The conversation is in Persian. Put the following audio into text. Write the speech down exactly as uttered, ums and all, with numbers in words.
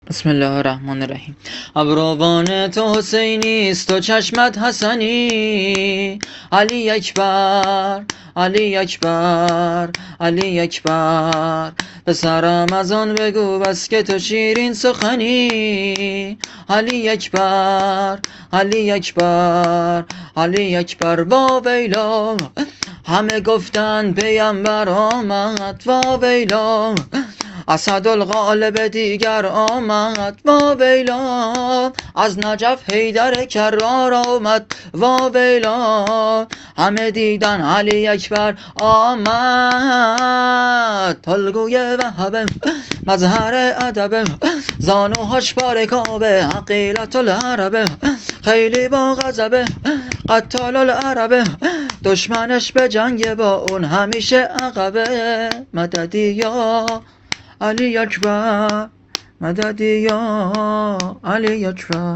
بسم الله الرحمن الرحیم. ابروان تو حسینی است و چشمت حسنی، علی اکبر علی اکبر علی اکبر. پسرم از آن بگو بس که تو شیرین سخنی، علی اکبر علی اکبر علی اکبر. با ویلا همه گفتند پیامبر آمد، با ویلا اسدالغالب دیگر آمد، وا ویلا از نجف حیدر کرار آمد، وا ویلا همه دیدن علی اکبر آمد. الگوی وهبه مظهر ادبه، زانوهاش پارکابه، عقیلت العربه، خیلی با غضبه، قتال العربه، دشمنش به جنگ با اون همیشه عقبه. مددی یا علی اکبر، مددی یا علی اکبر.